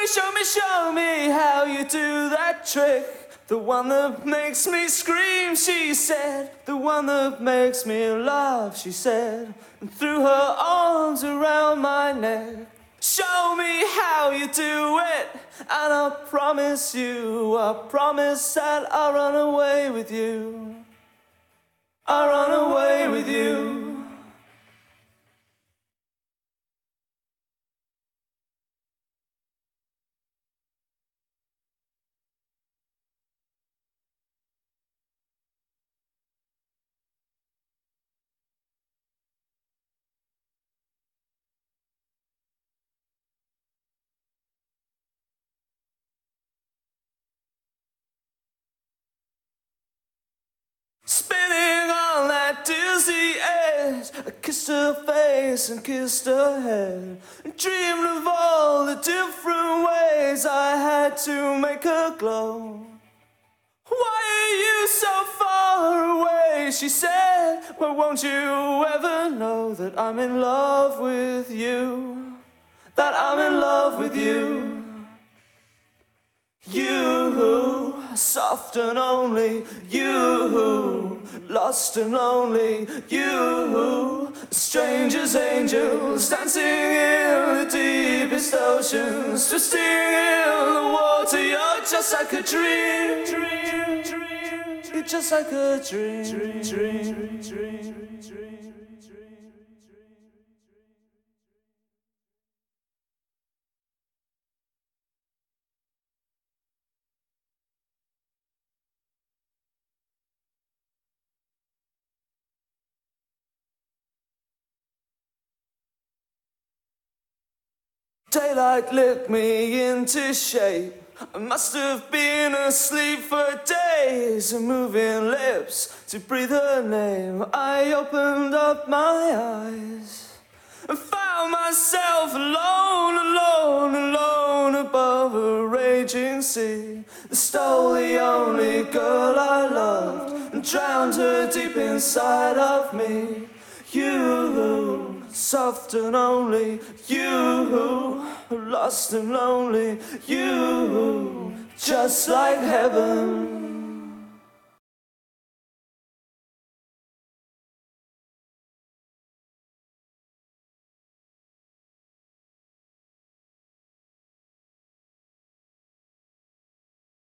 show me how you do that trick. The one that makes me scream, she said. The one that makes me laugh, she said. And threw her arms around my neck. Show me how you do it, and I promise that I'll run away with you. I'll run away with you. Spinning on that dizzy edge, I kissed her face and kissed her head, and dreamed of all the different ways I had to make her glow. Why are you so far away, she said. Well, won't you ever know that I'm in love with you, that I'm in love with you. You, soft and only, you, lost and lonely, you, strangers, angels, dancing in the deepest oceans, twisting in the water. You're just like a dream, you're just like a dream. Daylight lit me into shape. I must have been asleep for days, and moving lips to breathe her name. I opened up my eyes and found myself alone above a raging sea. That stole the only girl I loved and drowned her deep inside of me. You, soft and only, you, lost and lonely, you, just like heaven.